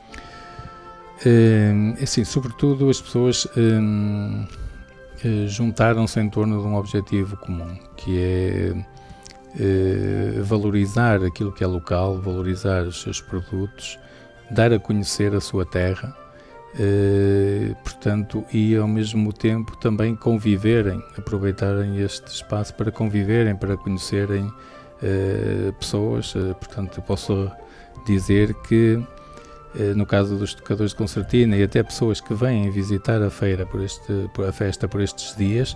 Uh, assim, sobretudo as pessoas uh, uh, juntaram-se em torno de um objetivo comum, que é uh, valorizar aquilo que é local, valorizar os seus produtos, dar a conhecer a sua terra, uh, portanto, e ao mesmo tempo também conviverem, aproveitarem este espaço para conviverem, para conhecerem uh, pessoas. Uh, portanto, eu posso dizer que no caso dos tocadores de concertina e até pessoas que vêm visitar a feira por este, por a festa por estes dias,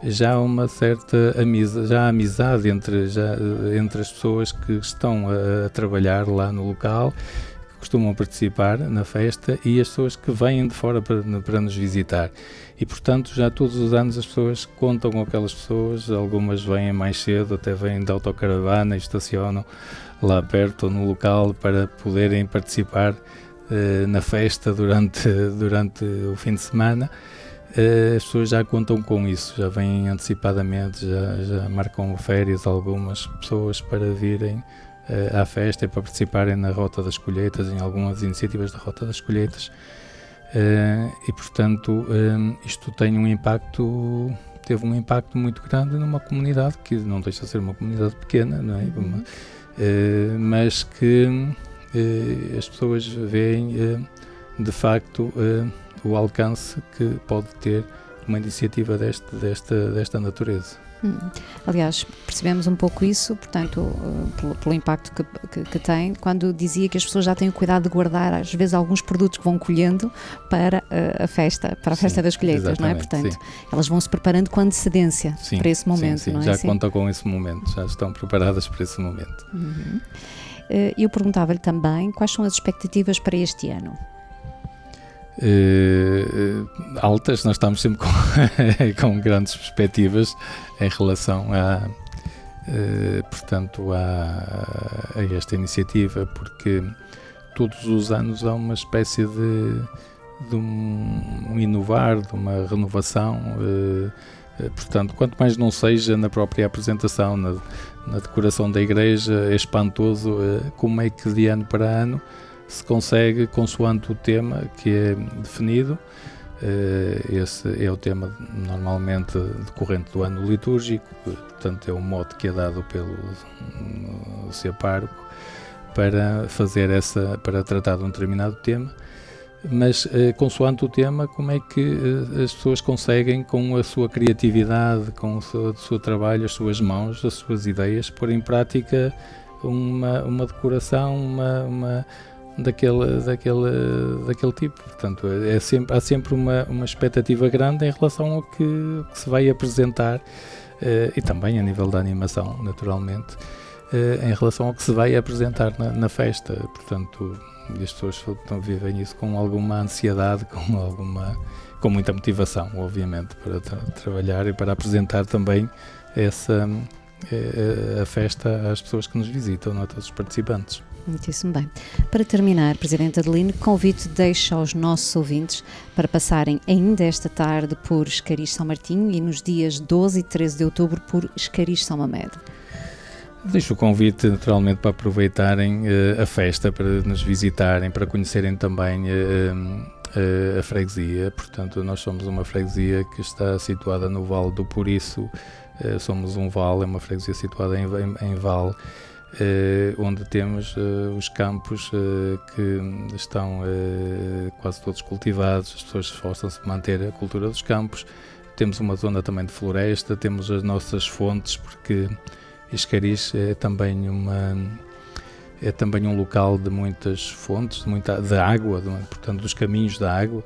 já há uma certa amizade, já há amizade entre, já, entre as pessoas que estão a, a trabalhar lá no local, que costumam participar na festa, e as pessoas que vêm de fora para, para nos visitar. E, portanto, já todos os anos as pessoas contam com aquelas pessoas, algumas vêm mais cedo, até vêm de autocaravana e estacionam lá perto ou no local para poderem participar eh, na festa durante, durante o fim de semana. As pessoas já contam com isso, já vêm antecipadamente, já, já marcam férias algumas pessoas para virem uh, à festa e para participarem na Rota das Colheitas, em algumas iniciativas da Rota das Colheitas. Uh, e, portanto, um, isto tem um impacto, teve um impacto muito grande numa comunidade que não deixa de ser uma comunidade pequena, não é? Uma, uh, mas que uh, as pessoas veem, uh, de facto, uh, o alcance que pode ter uma iniciativa deste, desta, desta natureza. Hum. Aliás, percebemos um pouco isso, portanto, uh, pelo, pelo impacto que, que, que tem, quando dizia que as pessoas já têm o cuidado de guardar, às vezes, alguns produtos que vão colhendo para uh, a festa, para a festa sim, das colheitas, não é? Portanto, sim. Elas vão se preparando com antecedência sim, para esse momento, sim, sim. não é? Já assim? contam com esse momento, já estão preparadas para esse momento. Uhum. Uh, eu perguntava-lhe também quais são as expectativas para este ano. Uh, uh, altas, nós estamos sempre com, com grandes perspectivas em relação a, uh, portanto, a, a esta iniciativa, porque todos os anos há uma espécie de, de um, um inovar, de uma renovação, uh, uh, portanto, quanto mais não seja na própria apresentação, na, na decoração da igreja, é espantoso uh, como é que de ano para ano se consegue, consoante o tema que é definido. Esse é o tema normalmente decorrente do ano litúrgico, portanto é um mote que é dado pelo seu pároco para fazer essa, para tratar de um determinado tema, mas consoante o tema, como é que as pessoas conseguem, com a sua criatividade, com o seu, o seu trabalho, as suas mãos, as suas ideias, pôr em prática uma, uma decoração, uma, uma daquele, daquele, daquele tipo. Portanto, é sempre, há sempre uma, uma expectativa grande em relação ao que, que se vai apresentar, eh, e também a nível da animação, naturalmente, eh, em relação ao que se vai apresentar na, na festa. Portanto, as pessoas então, vivem isso com alguma ansiedade, com, alguma, com muita motivação, obviamente, para tra- trabalhar e para apresentar também essa, eh, a festa às pessoas que nos visitam, não a todos os participantes. Muitíssimo bem. Para terminar, Presidente Adelino, convite deixo aos nossos ouvintes para passarem ainda esta tarde por Escariz São Martinho e nos dias doze e treze de outubro por Escariz São Mamedo. Deixo o convite, naturalmente, para aproveitarem uh, a festa, para nos visitarem, para conhecerem também uh, uh, a freguesia. Portanto, nós somos uma freguesia que está situada no Vale do Puriço. Uh, somos um vale, é uma freguesia situada em, em, em vale. Uh, onde temos uh, os campos uh, que estão uh, quase todos cultivados, as pessoas esforçam-se a manter a cultura dos campos. Temos uma zona também de floresta, temos as nossas fontes, porque Escariz é também, uma, é também um local de muitas fontes, de, muita, de água, de, portanto dos caminhos da água.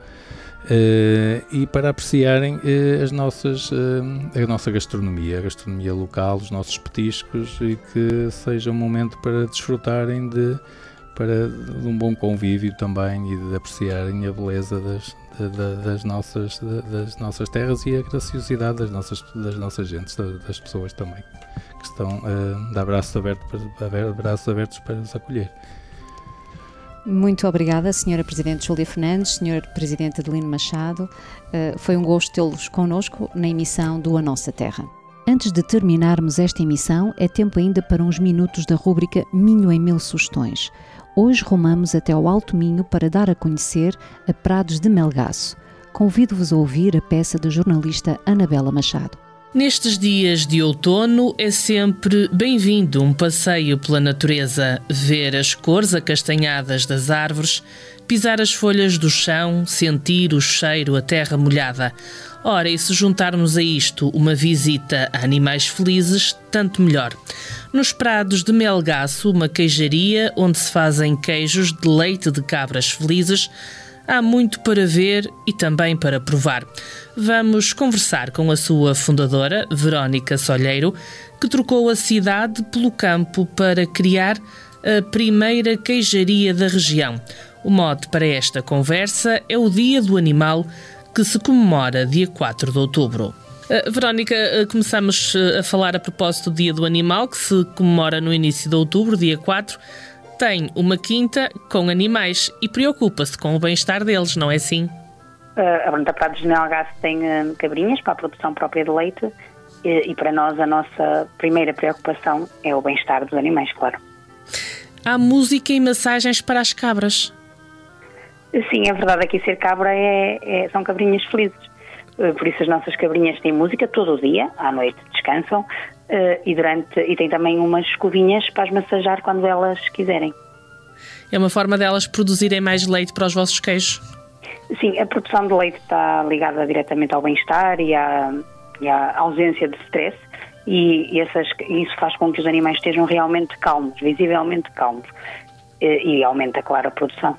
Uh, e para apreciarem uh, as nossas, uh, a nossa gastronomia, a gastronomia local, os nossos petiscos, e que seja um momento para desfrutarem de, para, de um bom convívio também e de apreciarem a beleza das, de, de, das, nossas, de, das nossas terras e a graciosidade das nossas, das nossas gentes, das pessoas também, que estão uh, de abraços abertos para, abraços abertos para nos acolher. Muito obrigada, senhora Presidente Júlia Fernandes, senhor Presidente Adelino Machado. Uh, foi um gosto tê-los connosco na emissão do A Nossa Terra. Antes de terminarmos esta emissão, é tempo ainda para uns minutos da rúbrica Minho em Mil Sugestões. Hoje rumamos até ao Alto Minho para dar a conhecer a Prados de Melgaço. Convido-vos a ouvir a peça da jornalista Anabela Machado. Nestes dias de outono é sempre bem-vindo um passeio pela natureza, ver as cores acastanhadas das árvores, pisar as folhas do chão, sentir o cheiro, a terra molhada. Ora, e se juntarmos a isto uma visita a animais felizes, tanto melhor. Nos Prados de Melgaço, uma queijaria onde se fazem queijos de leite de cabras felizes, há muito para ver e também para provar. Vamos conversar com a sua fundadora, Verónica Solheiro, que trocou a cidade pelo campo para criar a primeira queijaria da região. O mote para esta conversa é o Dia do Animal, que se comemora dia quatro de outubro. Uh, Verónica, uh, começamos uh, a falar a propósito do Dia do Animal, que se comemora no início de outubro, dia quatro. Tem uma quinta com animais e preocupa-se com o bem-estar deles, não é assim? Uh, a Brunta Prados de Melgaço tem uh, cabrinhas para a produção própria de leite e, e para nós a nossa primeira preocupação é o bem-estar dos animais, claro. Há música e massagens para as cabras? Sim, é verdade, aqui ser cabra é, é, são cabrinhas felizes. Por isso as nossas cabrinhas têm música todo o dia, à noite descansam, e, durante, e tem também umas escovinhas para as massajar quando elas quiserem. É uma forma delas produzirem mais leite para os vossos queijos? Sim, a produção de leite está ligada diretamente ao bem-estar e à, e à ausência de stress, e, e essas, isso faz com que os animais estejam realmente calmos, visivelmente calmos, e, e aumenta, claro, a produção.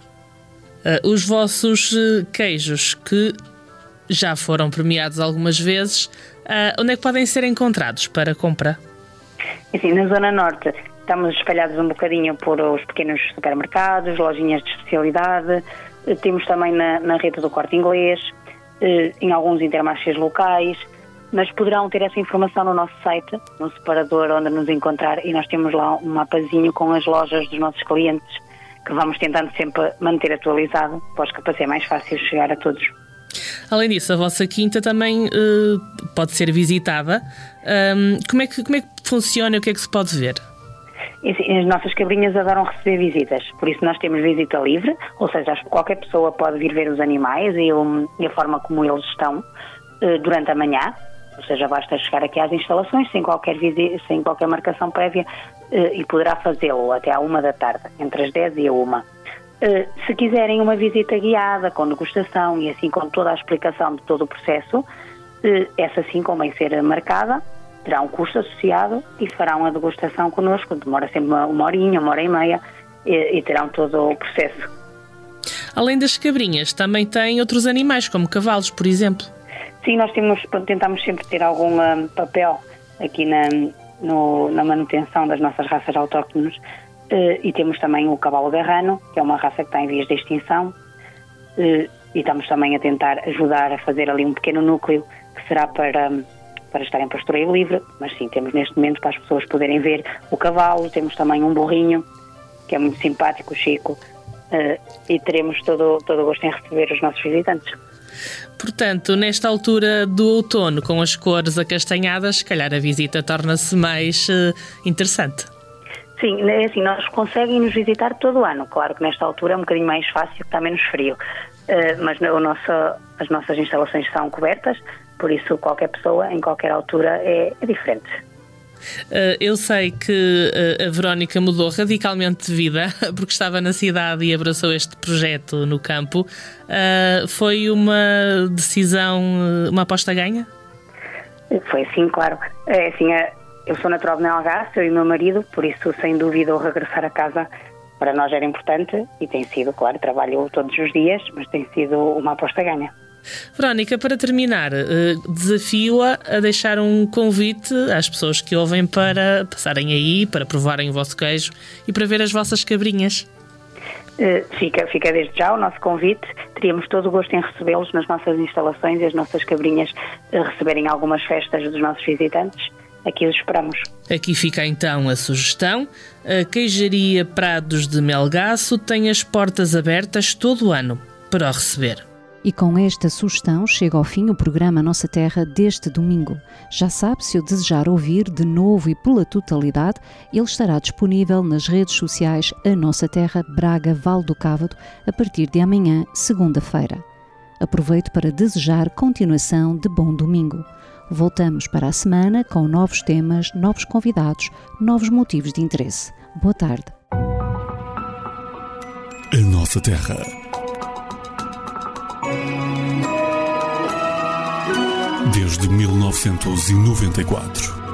Uh, os vossos uh, queijos, que já foram premiados algumas vezes, uh, onde é que podem ser encontrados para compra? Assim, na Zona Norte estamos espalhados um bocadinho por os pequenos supermercados, lojinhas de especialidade, uh, temos também na, na rede do Corte Inglês, uh, em alguns intermarchés locais, mas poderão ter essa informação no nosso site, no separador onde nos encontrar, e nós temos lá um mapazinho com as lojas dos nossos clientes, que vamos tentando sempre manter atualizado, para ser mais fácil chegar a todos. Além disso, a vossa quinta também uh, pode ser visitada. Um, como é que, como é que funciona e o que é que se pode ver? E, assim, as nossas cabrinhas adoram receber visitas, por isso nós temos visita livre, ou seja, qualquer pessoa pode vir ver os animais e, um, e a forma como eles estão uh, durante a manhã. Ou seja, basta chegar aqui às instalações sem qualquer, visita, sem qualquer marcação prévia uh, e poderá fazê-lo até à uma da tarde, entre as dez e a uma. Uh, se quiserem uma visita guiada, com degustação e assim com toda a explicação de todo o processo, uh, essa sim convém ser marcada, terá um custo associado e farão a degustação connosco, demora sempre uma, uma horinha, uma hora e meia e, e terão todo o processo. Além das cabrinhas, também tem outros animais, como cavalos, por exemplo. Sim, nós temos, tentamos sempre ter algum um, papel aqui na, no, na manutenção das nossas raças autóctones uh, e temos também o cavalo garrano, que é uma raça que está em vias de extinção, uh, e estamos também a tentar ajudar a fazer ali um pequeno núcleo que será para, para estar em pastoreio livre, mas sim, temos neste momento para as pessoas poderem ver o cavalo, temos também um burrinho, que é muito simpático, o Chico, uh, e teremos todo, todo o gosto em receber os nossos visitantes. Portanto, nesta altura do outono, com as cores acastanhadas, se calhar a visita torna-se mais uh, interessante. Sim, é assim, nós conseguem nos visitar todo o ano. Claro que nesta altura é um bocadinho mais fácil, está menos frio. Uh, mas o nosso, as nossas instalações são cobertas, por isso qualquer pessoa, em qualquer altura, é, é diferente. Uh, eu sei que uh, a Verónica mudou radicalmente de vida porque estava na cidade e abraçou este projeto no campo. Uh, foi uma decisão, uma aposta ganha? Foi sim, claro. É, assim, eu sou natural de Melgaço, eu e o meu marido, por isso, sem dúvida, o regressar a casa para nós era importante e tem sido, claro, trabalho todos os dias, mas tem sido uma aposta ganha. Verónica, para terminar, desafio-a a deixar um convite às pessoas que ouvem para passarem aí, para provarem o vosso queijo e para ver as vossas cabrinhas. Fica, fica desde já o nosso convite. Teríamos todo o gosto em recebê-los nas nossas instalações e as nossas cabrinhas receberem algumas festas dos nossos visitantes. Aqui os esperamos. Aqui fica então a sugestão. A Queijaria Prados de Melgaço tem as portas abertas todo o ano para o receber. E com esta sugestão chega ao fim o programa Nossa Terra deste domingo. Já sabe, se o desejar ouvir de novo e pela totalidade, ele estará disponível nas redes sociais A Nossa Terra Braga Val do Cávado a partir de amanhã, segunda-feira. Aproveito para desejar continuação de bom domingo. Voltamos para a semana com novos temas, novos convidados, novos motivos de interesse. Boa tarde. A Nossa Terra. Desde mil novecentos e noventa e quatro.